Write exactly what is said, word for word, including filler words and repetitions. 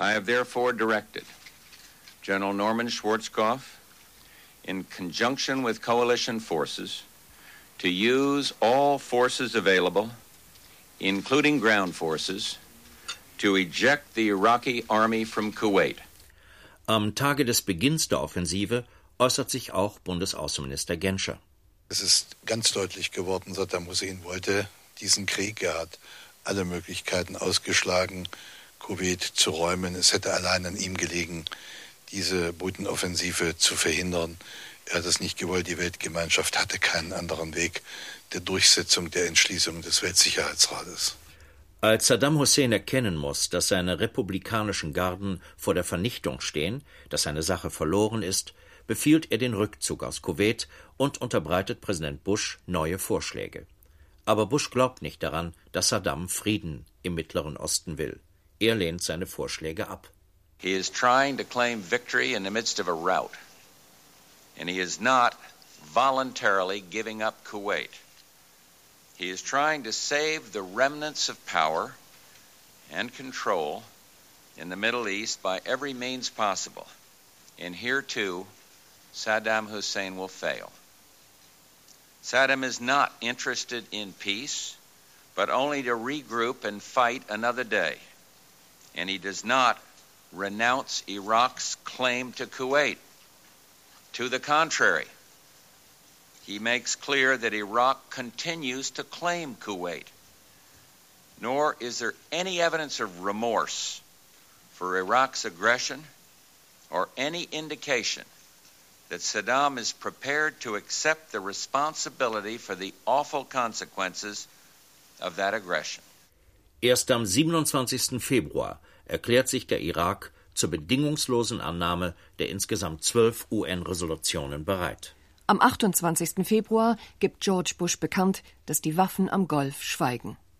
I have therefore directed General Norman Schwarzkopf, in conjunction with coalition forces, to use all forces available, including ground forces, to eject the Iraqi army from Kuwait. Am Tage des Beginns der Offensive äußert sich auch Bundesaußenminister Genscher. Es ist ganz deutlich geworden, Saddam Hussein wollte diesen Krieg. Er hat alle Möglichkeiten ausgeschlagen, Kuwait zu räumen. Es hätte allein an ihm gelegen, diese Bodenoffensive zu verhindern. Er hat es nicht gewollt. Die Weltgemeinschaft hatte keinen anderen Weg der Durchsetzung der Entschließung des Weltsicherheitsrates. Als Saddam Hussein erkennen muss, dass seine republikanischen Garden vor der Vernichtung stehen, dass seine Sache verloren ist, befiehlt er den Rückzug aus Kuwait und unterbreitet Präsident Bush neue Vorschläge. Aber Bush glaubt nicht daran, dass Saddam Frieden im Mittleren Osten will. Er lehnt seine Vorschläge ab. He is trying to claim victory in the midst of a rout, and he is not voluntarily giving up Kuwait. He is trying to save the remnants of power and control in the Middle East by every means possible. And here, too, Saddam Hussein will fail. Saddam is not interested in peace, but only to regroup and fight another day. And he does not renounce Iraq's claim to Kuwait. To the contrary, he makes clear that Iraq continues to claim Kuwait. Nor is there any evidence of remorse for Iraq's aggression or any indication that Saddam is prepared to accept the responsibility for the awful consequences of that aggression. Erst am siebenundzwanzigsten Februar erklärt sich der Irak zur bedingungslosen Annahme der insgesamt zwölf U N-Resolutionen bereit. Am achtundzwanzigsten Februar gibt George Bush bekannt, dass die Waffen am Golf schweigen.